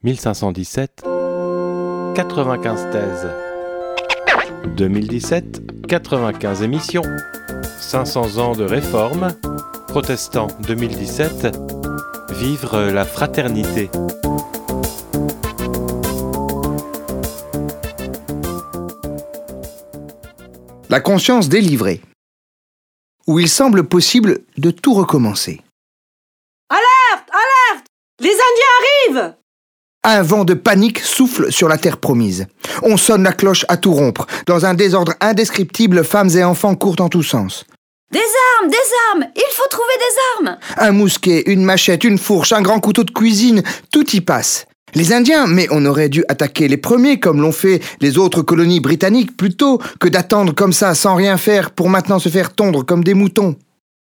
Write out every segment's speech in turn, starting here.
1517, 95 thèses. 2017, 95 émissions. 500 ans de réforme. Protestants 2017. Vivre la fraternité. La conscience délivrée, où il semble possible de tout recommencer. Alerte! Alerte! Les Indiens arrivent! Un vent de panique souffle sur la terre promise. On sonne la cloche à tout rompre. Dans un désordre indescriptible, femmes et enfants courent en tous sens. Des armes! Des armes! Il faut trouver des armes! Un mousquet, une machette, une fourche, un grand couteau de cuisine, tout y passe. Les Indiens, mais on aurait dû attaquer les premiers comme l'ont fait les autres colonies britanniques plutôt que d'attendre comme ça sans rien faire pour maintenant se faire tondre comme des moutons.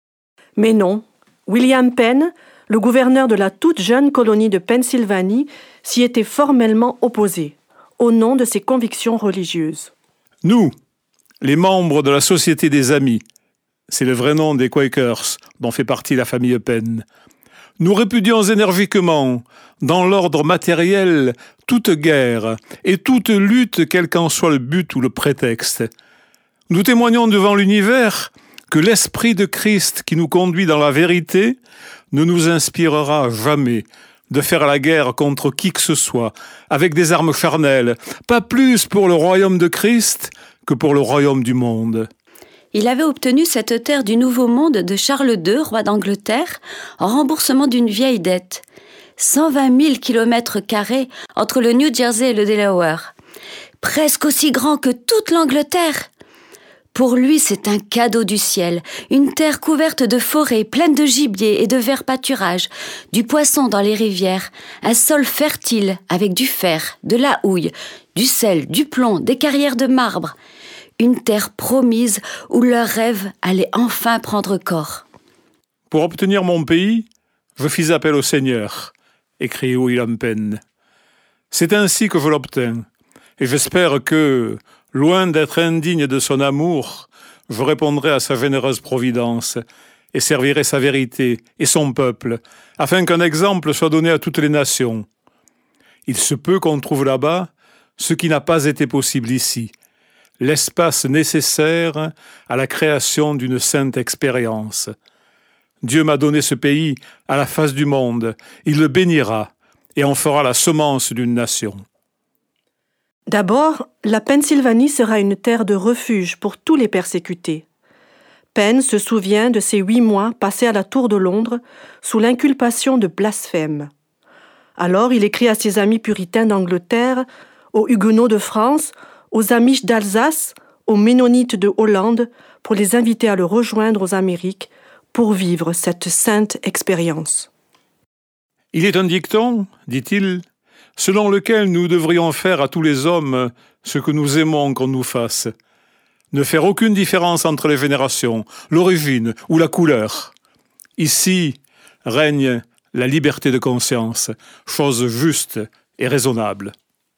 Mais non, William Penn, le gouverneur de la toute jeune colonie de Pennsylvanie, s'y était formellement opposé, au nom de ses convictions religieuses. Nous, les membres de la Société des Amis, c'est le vrai nom des Quakers dont fait partie la famille Penn, nous répudions énergiquement, dans l'ordre matériel, toute guerre et toute lutte, quel qu'en soit le but ou le prétexte. Nous témoignons devant l'univers que l'Esprit de Christ qui nous conduit dans la vérité ne nous inspirera jamais de faire la guerre contre qui que ce soit, avec des armes charnelles, pas plus pour le royaume de Christ que pour le royaume du monde. Il avait obtenu cette terre du Nouveau Monde de Charles II, roi d'Angleterre, en remboursement d'une vieille dette. 120 000 km² entre le New Jersey et le Delaware. Presque aussi grand que toute l'Angleterre. Pour lui, c'est un cadeau du ciel, une terre couverte de forêts, pleine de gibier et de verts pâturages, du poisson dans les rivières, un sol fertile avec du fer, de la houille, du sel, du plomb, des carrières de marbre. Une terre promise où leurs rêves allaient enfin prendre corps. Pour obtenir mon pays, je fis appel au Seigneur, écrit William Penn. C'est ainsi que je l'obtins, et j'espère que, loin d'être indigne de son amour, je répondrai à sa généreuse providence et servirai sa vérité et son peuple, afin qu'un exemple soit donné à toutes les nations. Il se peut qu'on trouve là-bas ce qui n'a pas été possible ici, l'espace nécessaire à la création d'une sainte expérience. Dieu m'a donné ce pays à la face du monde, il le bénira et en fera la semence d'une nation. D'abord, la Pennsylvanie sera une terre de refuge pour tous les persécutés. Penn se souvient de ses 8 mois passés à la Tour de Londres sous l'inculpation de blasphème. Alors il écrit à ses amis puritains d'Angleterre, aux Huguenots de France, aux Amish d'Alsace, aux Ménonites de Hollande, pour les inviter à le rejoindre aux Amériques pour vivre cette sainte expérience. Il est un dicton, dit-il, selon lequel nous devrions faire à tous les hommes ce que nous aimons qu'on nous fasse. Ne faire aucune différence entre les générations, l'origine ou la couleur. Ici règne la liberté de conscience, chose juste et raisonnable.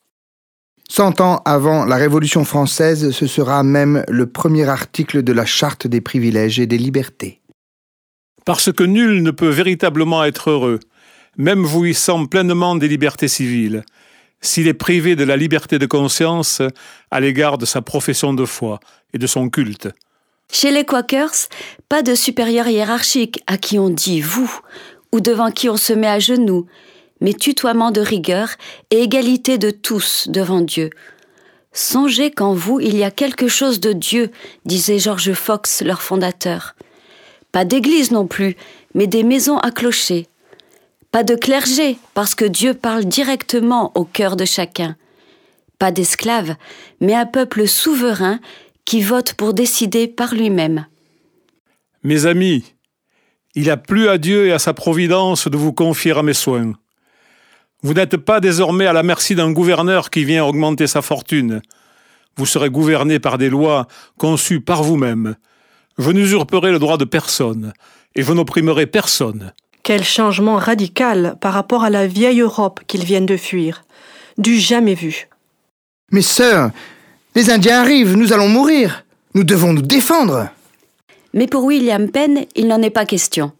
100 ans avant la Révolution française, ce sera même le premier article de la Charte des privilèges et des libertés. Parce que nul ne peut véritablement être heureux, même jouissant pleinement des libertés civiles, s'il est privé de la liberté de conscience à l'égard de sa profession de foi et de son culte. Chez les Quakers, pas de supérieur hiérarchique à qui on dit « vous » ou devant qui on se met à genoux, mais tutoiement de rigueur et égalité de tous devant Dieu. Songez qu'en vous, il y a quelque chose de Dieu, disait George Fox, leur fondateur. Pas d'église non plus, mais des maisons à clocher. Pas de clergé, parce que Dieu parle directement au cœur de chacun. Pas d'esclaves, mais un peuple souverain qui vote pour décider par lui-même. Mes amis, il a plu à Dieu et à sa providence de vous confier à mes soins. Vous n'êtes pas désormais à la merci d'un gouverneur qui vient augmenter sa fortune. Vous serez gouverné par des lois conçues par vous-même. Je n'usurperai le droit de personne, et je n'opprimerai personne. Quel changement radical par rapport à la vieille Europe qu'ils viennent de fuir. Du jamais vu. Mais sœur, les Indiens arrivent, nous allons mourir. Nous devons nous défendre. Mais pour William Penn, il n'en est pas question.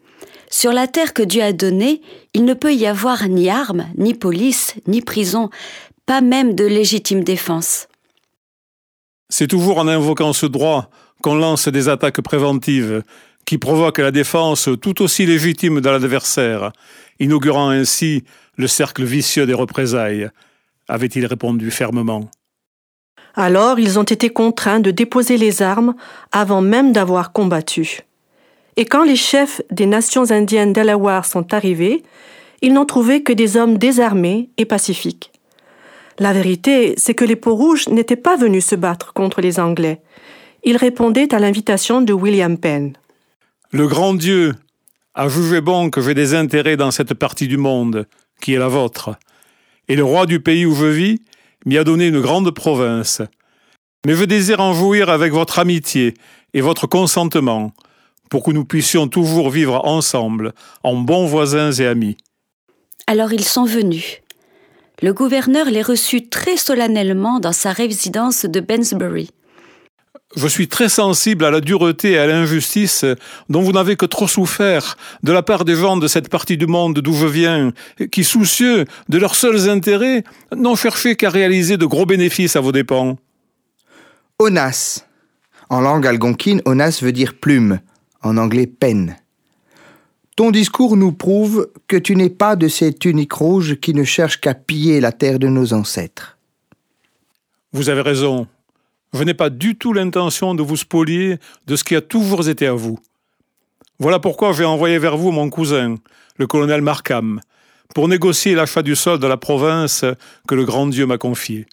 Sur la terre que Dieu a donnée, il ne peut y avoir ni armes, ni police, ni prison, pas même de légitime défense. C'est toujours en invoquant ce droit qu'on lance des attaques préventives qui provoquent la défense tout aussi légitime de l'adversaire, inaugurant ainsi le cercle vicieux des représailles, avait-il répondu fermement. Alors ils ont été contraints de déposer les armes avant même d'avoir combattu. Et quand les chefs des nations indiennes Delaware sont arrivés, ils n'ont trouvé que des hommes désarmés et pacifiques. La vérité, c'est que les Peaux-Rouges n'étaient pas venus se battre contre les Anglais. Ils répondaient à l'invitation de William Penn. Le grand Dieu a jugé bon que j'ai des intérêts dans cette partie du monde, qui est la vôtre. Et le roi du pays où je vis m'y a donné une grande province. Mais je désire en jouir avec votre amitié et votre consentement, pour que nous puissions toujours vivre ensemble, en bons voisins et amis. Alors ils sont venus. Le gouverneur les reçut très solennellement dans sa résidence de Bensbury. Je suis très sensible à la dureté et à l'injustice dont vous n'avez que trop souffert de la part des gens de cette partie du monde d'où je viens, qui, soucieux de leurs seuls intérêts, n'ont cherché qu'à réaliser de gros bénéfices à vos dépens. Onas. En langue algonquine, onas veut dire plume, en anglais peine. Ton discours nous prouve que tu n'es pas de ces tuniques rouges qui ne cherchent qu'à piller la terre de nos ancêtres. Vous avez raison. Je n'ai pas du tout l'intention de vous spolier de ce qui a toujours été à vous. Voilà pourquoi j'ai envoyé vers vous mon cousin, le colonel Markham, pour négocier l'achat du sol de la province que le grand Dieu m'a confié.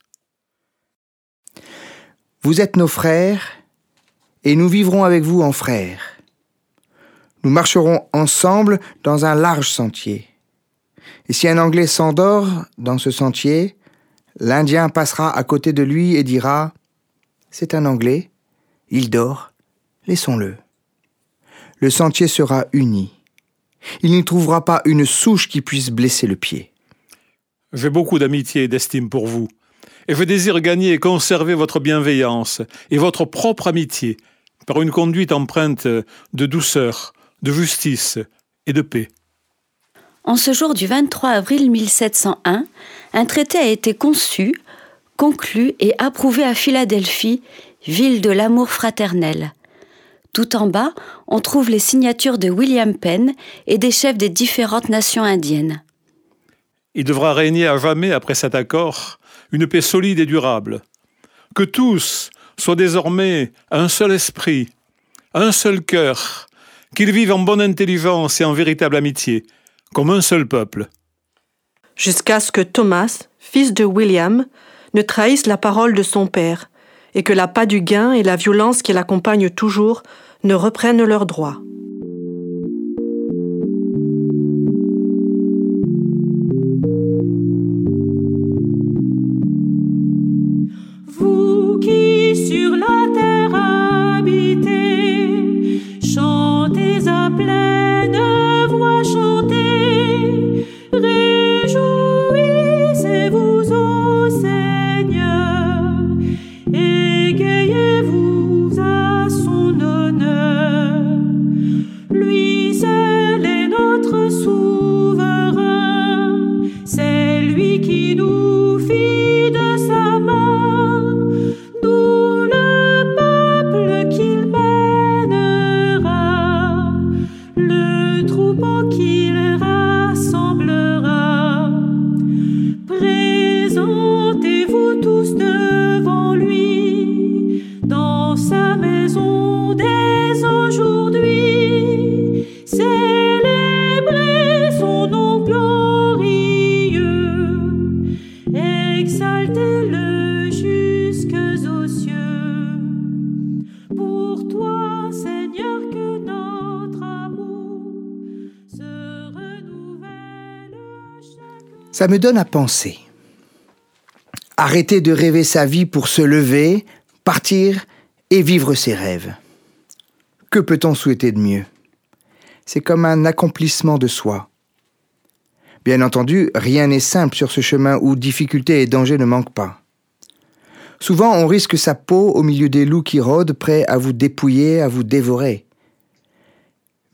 Vous êtes nos frères, et nous vivrons avec vous en frères. Nous marcherons ensemble dans un large sentier. Et si un Anglais s'endort dans ce sentier, l'Indien passera à côté de lui et dira « C'est un Anglais, il dort, laissons-le ». Le sentier sera uni. Il n'y trouvera pas une souche qui puisse blesser le pied. J'ai beaucoup d'amitié et d'estime pour vous, et je désire gagner et conserver votre bienveillance et votre propre amitié par une conduite empreinte de douceur, de justice et de paix. En ce jour du 23 avril 1701, un traité a été conçu, conclu et approuvé à Philadelphie, ville de l'amour fraternel. Tout en bas, on trouve les signatures de William Penn et des chefs des différentes nations indiennes. Il devra régner à jamais, après cet accord, une paix solide et durable. Que tous soient désormais un seul esprit, un seul cœur, qu'ils vivent en bonne intelligence et en véritable amitié, comme un seul peuple. Jusqu'à ce que Thomas, fils de William, ne trahisse la parole de son père, et que l'appât du gain et la violence qui l'accompagnent toujours ne reprennent leurs droits. Vous qui sur la terre habitez, chantez à pleine voix, chantez, réjouissez-vous au Seigneur, égayez-vous à son honneur. Lui seul est notre souverain, c'est lui qui nous fit de sa main, d'où le peuple qu'il mènera, le troupeau qu'il rassemblera. Présentez-vous tous devant lui, dans sa maison dès aujourd'hui, célébrez son nom glorieux, exaltez-le jusques aux cieux. Pour toi, Seigneur, que notre amour se renouvelle chaque... Ça me donne à penser. Arrêter de rêver sa vie pour se lever, partir et vivre ses rêves. Que peut-on souhaiter de mieux ? C'est comme un accomplissement de soi. Bien entendu, rien n'est simple sur ce chemin où difficultés et dangers ne manquent pas. Souvent, on risque sa peau au milieu des loups qui rôdent, prêts à vous dépouiller, à vous dévorer.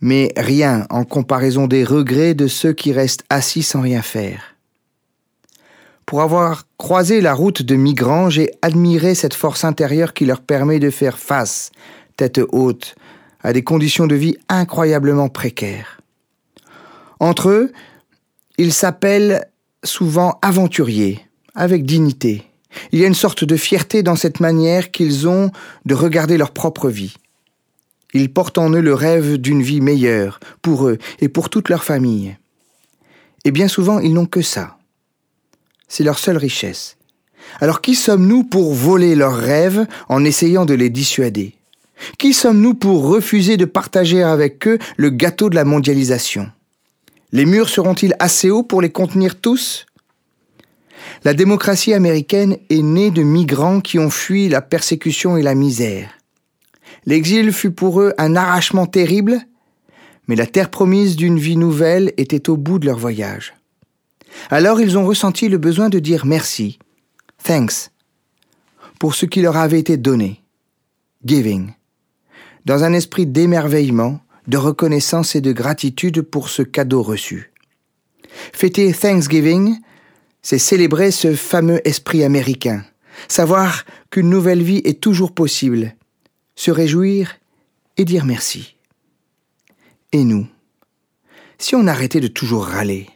mais rien en comparaison des regrets de ceux qui restent assis sans rien faire. Pour avoir croisé la route de migrants, j'ai admiré cette force intérieure qui leur permet de faire face, tête haute, à des conditions de vie incroyablement précaires. Entre eux, ils s'appellent souvent aventuriers, avec dignité. Il y a une sorte de fierté dans cette manière qu'ils ont de regarder leur propre vie. Ils portent en eux le rêve d'une vie meilleure, pour eux et pour toute leur famille. Et bien souvent, ils n'ont que ça. C'est leur seule richesse. Alors qui sommes-nous pour voler leurs rêves en essayant de les dissuader ? Qui sommes-nous pour refuser de partager avec eux le gâteau de la mondialisation ? Les murs seront-ils assez hauts pour les contenir tous ? La démocratie américaine est née de migrants qui ont fui la persécution et la misère. L'exil fut pour eux un arrachement terrible, mais la terre promise d'une vie nouvelle était au bout de leur voyage. Alors ils ont ressenti le besoin de dire merci, thanks, pour ce qui leur avait été donné, giving, dans un esprit d'émerveillement, de reconnaissance et de gratitude pour ce cadeau reçu. Fêter Thanksgiving, c'est célébrer ce fameux esprit américain, savoir qu'une nouvelle vie est toujours possible, se réjouir et dire merci. Et nous, si on arrêtait de toujours râler?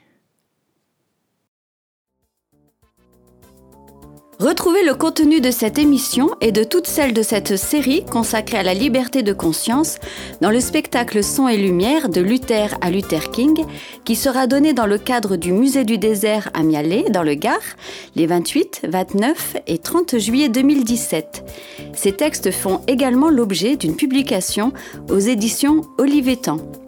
Retrouvez le contenu de cette émission et de toutes celles de cette série consacrée à la liberté de conscience dans le spectacle Son et Lumière de Luther à Luther King qui sera donné dans le cadre du Musée du désert à Mialet, dans le Gard, les 28, 29 et 30 juillet 2017. Ces textes font également l'objet d'une publication aux éditions Olivetan.